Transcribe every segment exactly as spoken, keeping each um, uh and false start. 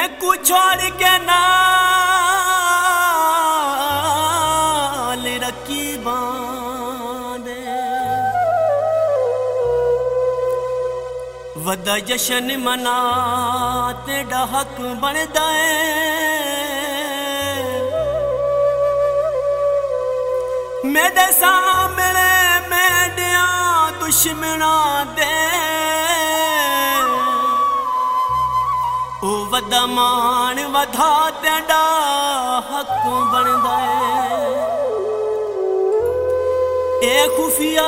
मैं कुछ छोड़ के नाल रखी बांधे वदा जशन मना तेरा हक बनदा है मेरे सामने मेडिया दुश्मना दे ओ वदा मान वधा तेरा हक बनदा है ए खुफिया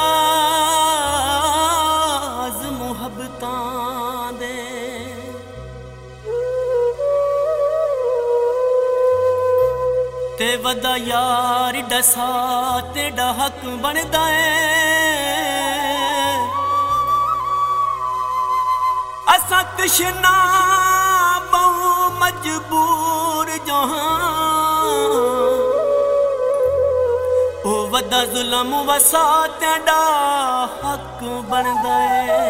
राज मुहब्बतां दे ते वदा यार दसा तेरा हक बनदा है असा तशना बहु मजबूर जहां ओ वदा जुल्म वसा तेरा हक बनदा है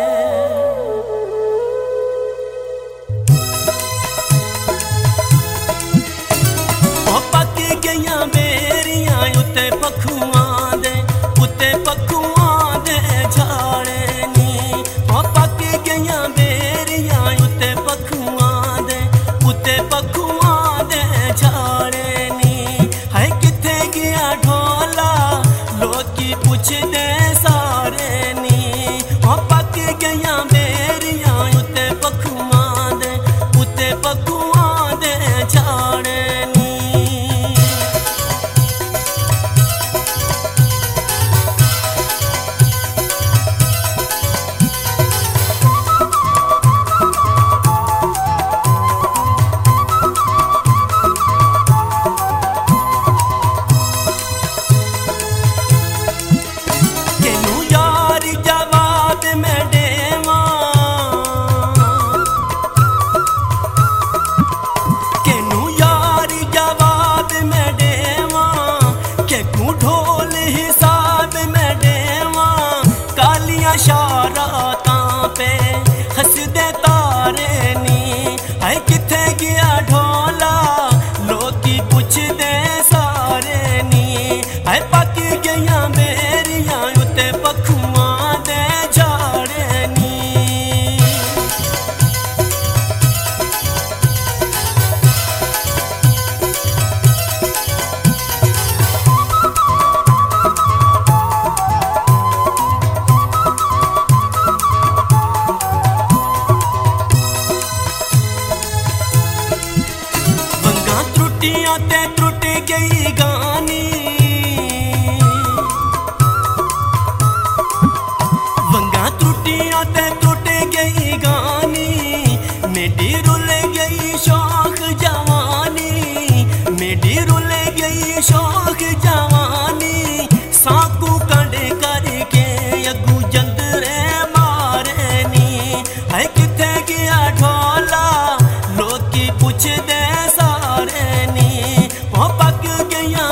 बेरियां उत्ते पखुआं दे उत्ते पखुआं दे झाड़े नी ओ पक गईयां बेरियां उत्ते पखुआं दे उत्ते पखुआं दे झाड़े नी हाय किथे गया ढोला लोकी पुछदे सारे नी ओ पक गईयां बेरियां उत्ते पखुआं दे उत्ते पखुआं दे झाड़े शारातां पे हसदे तारे नी हाय किथे गया ढोला लोकी पुछदे सारे नी हाय पक गईयां बेरियां उत्ते पखुआं दे झाड़े नी ते त्रुट गई गानी वंगा त्रुटियां ते त्रुट गई गानी मेरी रुल गई शौक जवानी मेरी रुल गई शौक जवानी साकू कंडे करके अगू जंदरे मारे नी हाय किथे गया ढोला लोकी पुछदे सारे नी ओ पक गईयां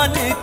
मन